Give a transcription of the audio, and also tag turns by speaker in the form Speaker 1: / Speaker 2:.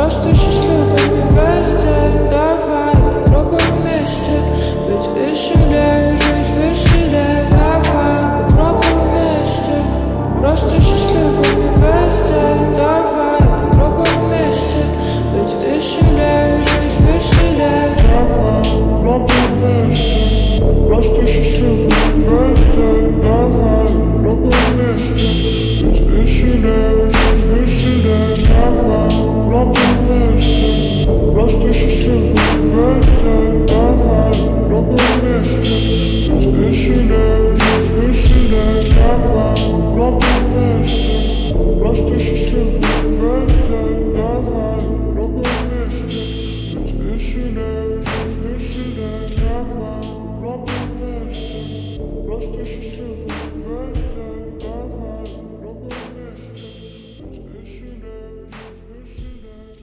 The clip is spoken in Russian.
Speaker 1: просто счастливыми вместе. Давай попробуем вместе быть веселее, жить веселее. Давай попробуем вместе, просто счастливыми вместе. Давай попробуем вместе быть веселее, жить веселее.
Speaker 2: Давай попробуем вместе, просто счастливыми вместе. Давай попробуем вместе быть веселее, жить веселее. Давай попробуем вместе, просто счастливыми вместе. Давай попробуем вместе быть веселее, жить веселее. Давай попробуем вместе, просто счастливыми вместе. Давай попробуем вместе быть веселее, жить веселее. Давай попробуем вместе, просто счастливыми вместе.